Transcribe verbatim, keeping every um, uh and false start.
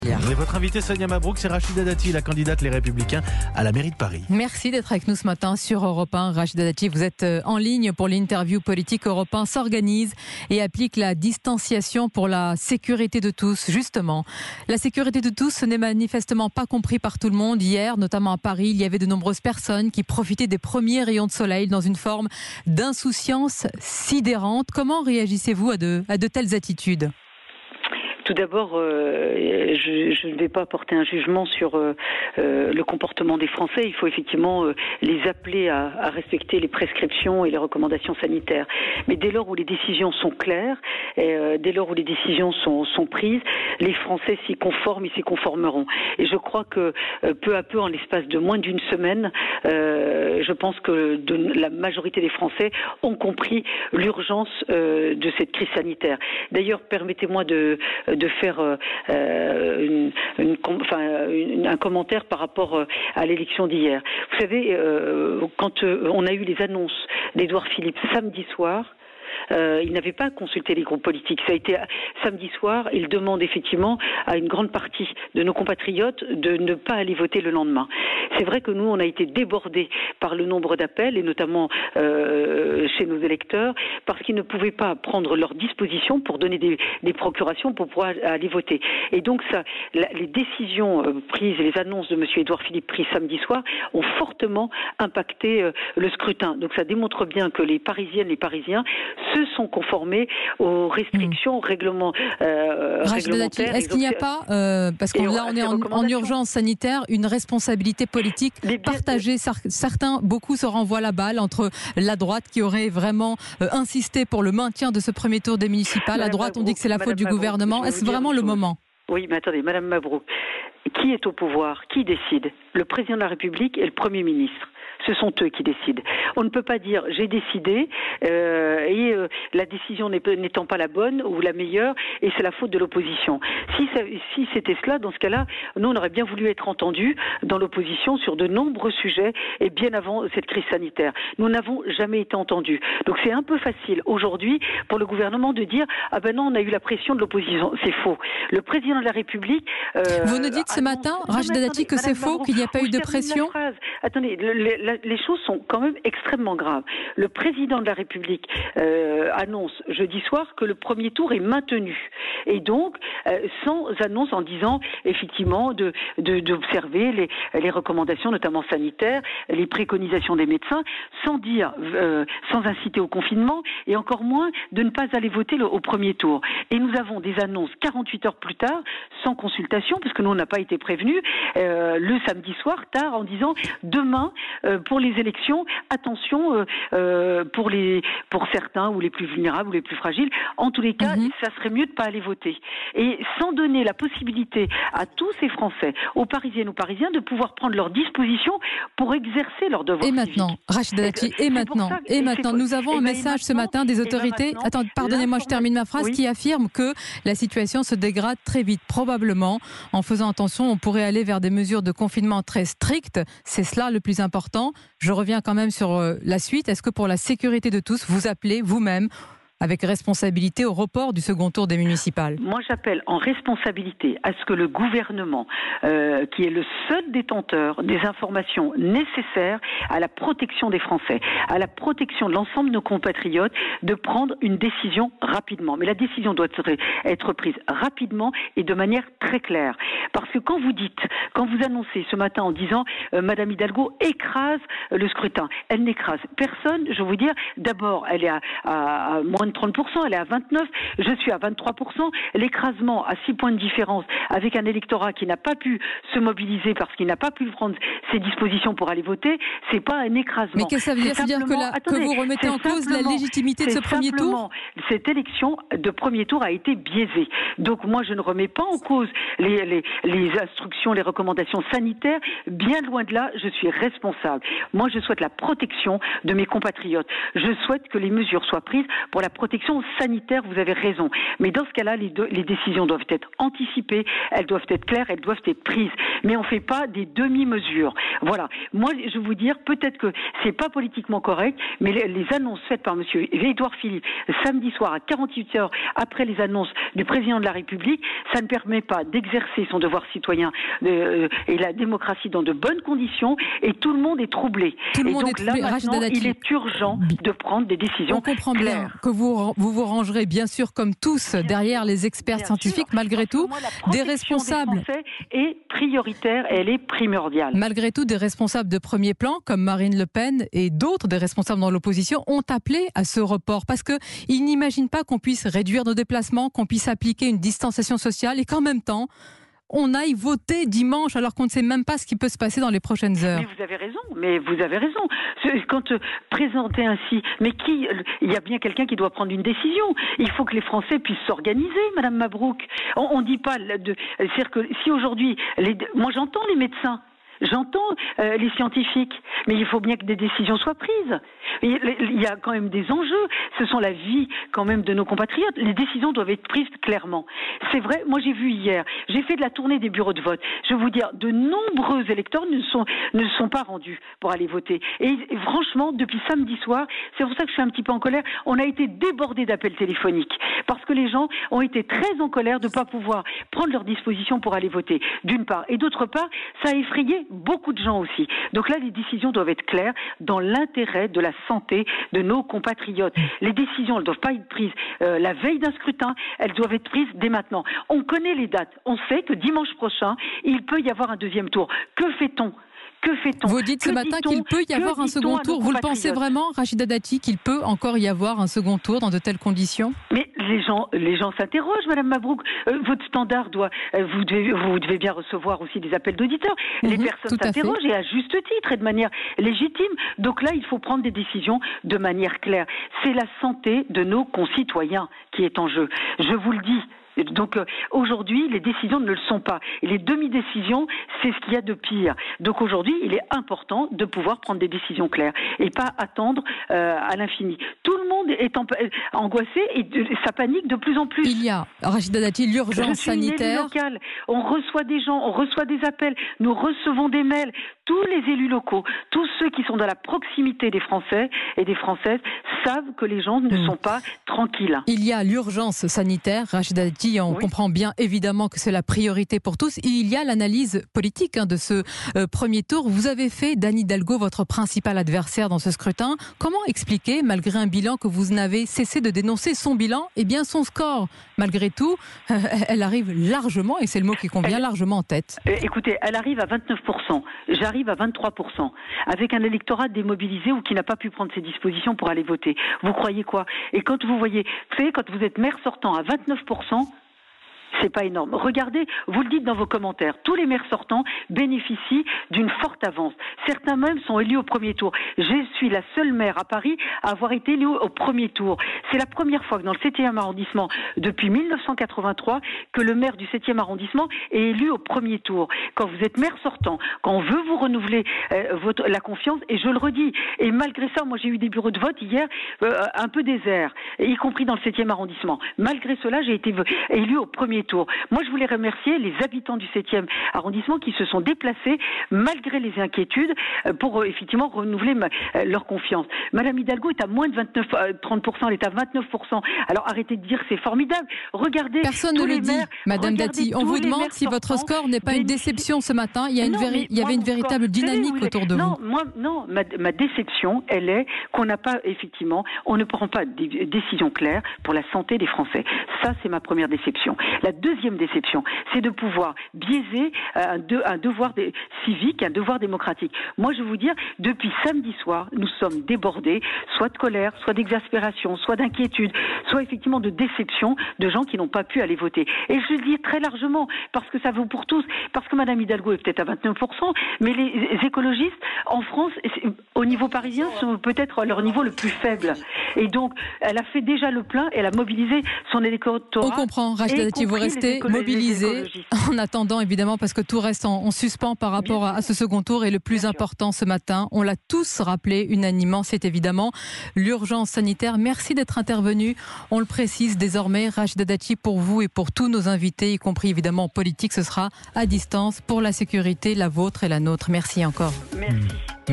Et votre invitée Sonia Mabrouk, c'est Rachida Dati, la candidate Les Républicains à la mairie de Paris. Merci d'être avec nous ce matin sur Europe un. Rachida Dati, vous êtes en ligne pour l'interview politique. Europe un s'organise et applique la distanciation pour la sécurité de tous. Justement, la sécurité de tous, ce n'est manifestement pas compris par tout le monde. Hier, notamment à Paris, il y avait de nombreuses personnes qui profitaient des premiers rayons de soleil dans une forme d'insouciance sidérante. Comment réagissez-vous à de, à de telles attitudes ? Tout d'abord, euh, je, je ne vais pas porter un jugement sur euh, euh, le comportement des Français. Il faut effectivement euh, les appeler à, à respecter les prescriptions et les recommandations sanitaires. Mais dès lors où les décisions sont claires, et, euh, dès lors où les décisions sont, sont prises, les Français s'y conforment, ils s'y conformeront. Et je crois que euh, peu à peu, en l'espace de moins d'une semaine, euh, je pense que de, la majorité des Français ont compris l'urgence euh, de cette crise sanitaire. D'ailleurs, permettez-moi de de faire euh, une, une, enfin, une, un commentaire par rapport à l'élection d'hier. Vous savez, euh, quand euh, on a eu les annonces d'Édouard Philippe samedi soir, Euh, il n'avait pas consulté les groupes politiques. Ça a été samedi soir. Il demande effectivement à une grande partie de nos compatriotes de ne pas aller voter le lendemain. C'est vrai que nous, on a été débordés par le nombre d'appels, et notamment euh, chez nos électeurs, parce qu'ils ne pouvaient pas prendre leurs dispositions pour donner des, des procurations pour pouvoir aller voter. Et donc, ça, la, les décisions euh, prises et les annonces de M. Édouard Philippe prises samedi soir ont fortement impacté euh, le scrutin. Donc, ça démontre bien que les Parisiennes, les Parisiens se sont conformés aux restrictions, aux règlements euh, réglementaires. Est-ce qu'il n'y a pas, euh, parce que là on est en, en urgence sanitaire, une responsabilité politique partagée? Certains, beaucoup se renvoient la balle entre la droite qui aurait vraiment euh, insisté pour le maintien de ce premier tour des municipales. La droite, on dit que c'est la faute du gouvernement. Est-ce vraiment le moment? Oui, mais attendez, Madame Mabrouk, qui est au pouvoir? Qui décide? Le président de la République et le Premier ministre. Ce sont eux qui décident. On ne peut pas dire j'ai décidé euh, et euh, la décision n'étant pas la bonne ou la meilleure et c'est la faute de l'opposition. Si, ça, si c'était cela, dans ce cas-là, nous on aurait bien voulu être entendus dans l'opposition sur de nombreux sujets et bien avant cette crise sanitaire. Nous n'avons jamais été entendus. Donc c'est un peu facile aujourd'hui pour le gouvernement de dire ah ben non, on a eu la pression de l'opposition. C'est faux. Le président de la République. Euh, Vous nous dites ce matin, Rachida Dati, que c'est faux, qu'il n'y a pas eu de pression. Attendez, le, le, les choses sont quand même extrêmement graves. Le président de la République euh, annonce jeudi soir que le premier tour est maintenu. Et donc, euh, sans annonce en disant, effectivement, de, de, d'observer les, les recommandations, notamment sanitaires, les préconisations des médecins, sans dire, euh, sans inciter au confinement, et encore moins de ne pas aller voter le, au premier tour. Et nous avons des annonces quarante-huit heures plus tard, sans consultation, parce que nous, on n'a pas été prévenus, euh, le samedi soir, tard, en disant, demain, euh, pour les élections, attention euh, euh, pour les pour certains ou les plus vulnérables ou les plus fragiles. En tous les cas, mm-hmm. ça serait mieux de pas aller voter. Et sans donner la possibilité à tous ces Français, aux Parisiennes ou Parisiens, de pouvoir prendre leurs dispositions pour exercer leur devoir civique. Et maintenant, Rachida Dati, et maintenant, ça, et, et maintenant, nous avons un message ce matin des autorités. Attends, pardonnez-moi, je termine ma phrase, oui. qui affirme que la situation se dégrade très vite. Probablement, en faisant attention, on pourrait aller vers des mesures de confinement très strictes. C'est cela le plus important. Je reviens quand même sur la suite. Est-ce que pour la sécurité de tous, vous appelez vous-même avec responsabilité au report du second tour des municipales? Moi, j'appelle en responsabilité à ce que le gouvernement, euh, qui est le seul détenteur des informations nécessaires à la protection des Français, à la protection de l'ensemble de nos compatriotes, de prendre une décision rapidement. Mais la décision doit être prise rapidement et de manière très claire. Parce que quand vous dites, quand vous annoncez ce matin en disant euh, Madame Hidalgo écrase le scrutin, elle n'écrase personne. Je veux vous dire, d'abord, elle est à, à, à moins de trente pour cent, elle est à vingt-neuf, je suis à vingt-trois pour cent. L'écrasement à six points de différence avec un électorat qui n'a pas pu se mobiliser parce qu'il n'a pas pu prendre ses dispositions pour aller voter, c'est pas un écrasement. Mais qu'est-ce que ça veut dire? C'est-à-dire que, la, attendez, que vous remettez en cause la légitimité de ce premier tour? Cette élection de premier tour a été biaisée. Donc moi, je ne remets pas en cause les, les, les instructions, les recommandations sanitaires. Bien loin de là, je suis responsable. Moi, je souhaite la protection de mes compatriotes. Je souhaite que les mesures soient prises pour la protection sanitaire, vous avez raison. Mais dans ce cas-là, les, deux, les décisions doivent être anticipées, elles doivent être claires, elles doivent être prises. mais on ne fait pas des demi-mesures. Voilà. Moi, je vais vous dire, peut-être que c'est pas politiquement correct, mais les, les annonces faites par monsieur Édouard Philippe samedi soir à quarante-huit heures après les annonces du président de la République, ça ne permet pas d'exercer son devoir citoyen de, et la démocratie dans de bonnes conditions, et tout le monde est troublé. Tout le et monde donc est là, troublé. maintenant, il est urgent de prendre des décisions On comprend claires. bien que vous vous, vous rangerez bien sûr comme tous bien derrière les experts scientifiques, sûr. Malgré tout, moi, des responsables des Français est prioritaire, elle est primordiale. Malgré tout, des responsables de premier plan comme Marine Le Pen et d'autres des responsables dans l'opposition ont appelé à ce report parce que ils n'imaginent pas qu'on puisse réduire nos déplacements, qu'on puisse appliquer une distanciation sociale et qu'en même temps on aille voter dimanche alors qu'on ne sait même pas ce qui peut se passer dans les prochaines heures. Mais vous avez raison, mais vous avez raison. Quand euh, présenter ainsi, mais qui, il y a bien quelqu'un qui doit prendre une décision. Il faut que les Français puissent s'organiser, Madame Mabrouk. On ne dit pas de, c'est-à-dire que si aujourd'hui, les, moi j'entends les médecins. J'entends euh, les scientifiques, mais il faut bien que des décisions soient prises. Il y a quand même des enjeux. Ce sont la vie quand même de nos compatriotes. Les décisions doivent être prises clairement. C'est vrai, moi j'ai vu hier, j'ai fait de la tournée des bureaux de vote. Je vais vous dire, de nombreux électeurs ne sont, ne sont pas rendus pour aller voter. Et, et franchement, depuis samedi soir, c'est pour ça que je suis un petit peu en colère, on a été débordés d'appels téléphoniques. Parce que les gens ont été très en colère de ne pas pouvoir prendre leurs dispositions pour aller voter, d'une part. Et d'autre part, ça a effrayé beaucoup de gens aussi. Donc là, les décisions doivent être claires dans l'intérêt de la santé de nos compatriotes. Les décisions, elles ne doivent pas être prises euh, la veille d'un scrutin, elles doivent être prises dès maintenant. On connaît les dates. On sait que dimanche prochain, il peut y avoir un deuxième tour. Que fait-on ? Que fait-on ? Vous dites ce que matin dit-on qu'il peut y avoir un second tour. Vous le pensez vraiment, Rachida Dati, qu'il peut encore y avoir un second tour dans de telles conditions ? Mais les gens, les gens s'interrogent, Madame Mabrouk. Euh, votre standard doit, euh, vous devez, vous devez bien recevoir aussi des appels d'auditeurs. Mmh, les personnes s'interrogent et à juste titre et de manière légitime. Donc là, il faut prendre des décisions de manière claire. C'est la santé de nos concitoyens qui est en jeu. Je vous le dis. Donc euh, aujourd'hui, les décisions ne le sont pas. Et les demi-décisions, c'est ce qu'il y a de pire. Donc aujourd'hui, il est important de pouvoir prendre des décisions claires et pas attendre euh, à l'infini. Tout le monde est en, angoissé et de, ça panique de plus en plus. Il y a, Rachida Dati, l'urgence sanitaire. Locale. On reçoit des gens, on reçoit des appels, nous recevons des mails. Tous les élus locaux, tous ceux qui sont dans la proximité des Français et des Françaises savent que les gens ne mmh. sont pas tranquilles. Il y a l'urgence sanitaire, Rachida Dati, on oui. comprend bien évidemment que c'est la priorité pour tous. Et il y a l'analyse politique hein, de ce euh, premier tour. Vous avez fait d'Anne Hidalgo votre principal adversaire dans ce scrutin. Comment expliquer, malgré un bilan que vous n'avez cessé de dénoncer, son bilan, eh bien son score, malgré tout, euh, elle arrive largement, et c'est le mot qui convient, elle, largement en tête. Euh, écoutez, elle arrive à vingt-neuf pour cent. J'arrive à vingt-trois pour cent, avec un électorat démobilisé ou qui n'a pas pu prendre ses dispositions pour aller voter. Vous croyez quoi ? Et quand vous voyez, vous savez, quand vous êtes maire sortant à vingt-neuf pour cent, c'est pas énorme. Regardez, vous le dites dans vos commentaires, tous les maires sortants bénéficient d'une forte avance. Certains même sont élus au premier tour. Je suis la seule maire à Paris à avoir été élue au premier tour. C'est la première fois que dans le septième arrondissement, depuis mille neuf cent quatre-vingt-trois, que le maire du septième arrondissement est élu au premier tour. Quand vous êtes maire sortant, quand on veut vous renouveler euh, votre, la confiance, et je le redis, et malgré ça, moi j'ai eu des bureaux de vote hier euh, un peu déserts, y compris dans le septième arrondissement. Malgré cela, j'ai été élu au premier tour. Moi, je voulais remercier les habitants du septième arrondissement qui se sont déplacés malgré les inquiétudes pour effectivement renouveler ma, leur confiance. Madame Hidalgo est à moins de vingt-neuf, trente pour cent, elle est à vingt-neuf pour cent. Alors arrêtez de dire c'est formidable. Regardez. Personne ne le dit, maires, Madame Dati. On vous demande si votre score n'est pas une déception ce matin. Il y, a une non, véri- il y avait une véritable score, dynamique savez, autour de non, vous. Moi, non, ma, ma déception, elle est qu'on n'a pas effectivement, on ne prend pas des décisions claires pour la santé des Français. Ça, c'est ma première déception. La deuxième déception, c'est de pouvoir biaiser un, de, un devoir de, civique, un devoir démocratique. Moi, je vais vous dire, depuis samedi soir, nous sommes débordés, soit de colère, soit d'exaspération, soit d'inquiétude, soit effectivement de déception de gens qui n'ont pas pu aller voter. Et je le dis très largement, parce que ça vaut pour tous, parce que Madame Hidalgo est peut-être à vingt-neuf pour cent, mais les écologistes, en France, au niveau parisien, sont peut-être à leur niveau le plus faible. Et donc, elle a fait déjà le plein, elle a mobilisé son électorat. On comprend, Rachida Dati, vous rester mobilisés en attendant, évidemment, parce que tout reste en, en suspens par rapport à, à ce second tour. Et le plus Bien important sûr. ce matin, on l'a tous rappelé unanimement, c'est évidemment l'urgence sanitaire. Merci d'être intervenu. On le précise désormais, Rachida Dati, pour vous et pour tous nos invités, y compris évidemment en politique, ce sera à distance pour la sécurité, la vôtre et la nôtre. Merci encore. Merci.